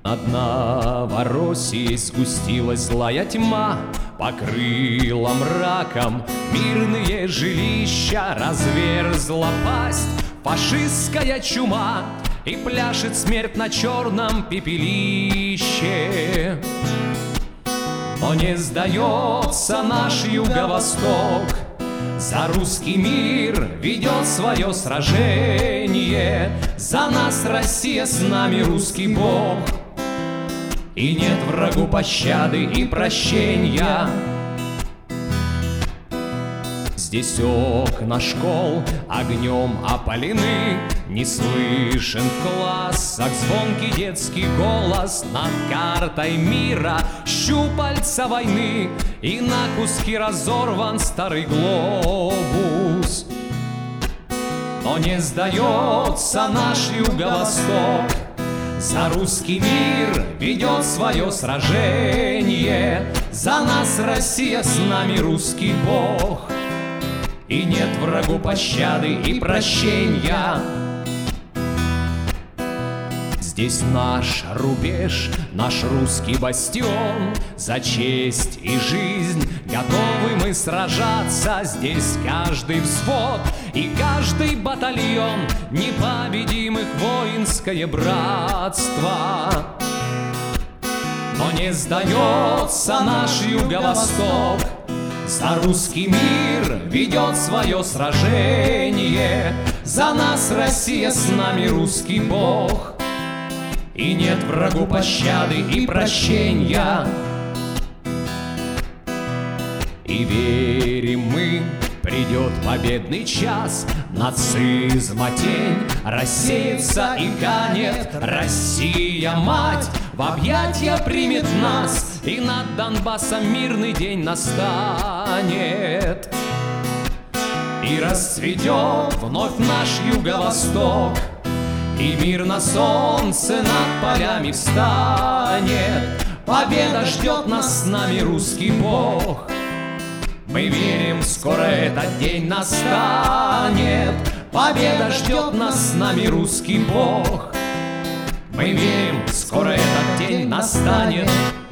Над Новороссией сгустилась злая тьма, покрыла мраком мирные жилища, разверзла пасть фашистская чума, и пляшет смерть на черном пепелище. Но не сдается наш юго-восток, за русский мир ведет свое сражение. За нас Россия, с нами русский Бог, и нет врагу пощады и прощения. Здесь окна школ огнем опалены, не слышен в классах звонкий детский голос. Над картой мира щупальца войны, и на куски разорван старый глобус. Но не сдается наш юго-восток, за русский мир ведет свое сражение. За нас Россия, с нами русский Бог, и нет врагу пощады и прощения. Здесь наш рубеж, наш русский бастион, за честь и жизнь готовы мы сражаться. Здесь каждый взвод и каждый батальон непобедимых воинское братство. Но не сдается наш юго-восток, за русский мир ведет свое сражение. За нас Россия, с нами русский Бог, и нет врагу пощады и прощения. И верим мы, придет победный час, нацизма тень рассеется и канет. Россия, мать, в объятья примет нас, и над Донбассом мирный день настанет. И расцветет вновь наш юго-восток, и мир на солнце над полями встанет. Победа ждет нас, с нами русский Бог. Мы верим, скоро этот день настанет. Победа ждет нас, с нами русский Бог. Мы верим, скоро этот день настанет.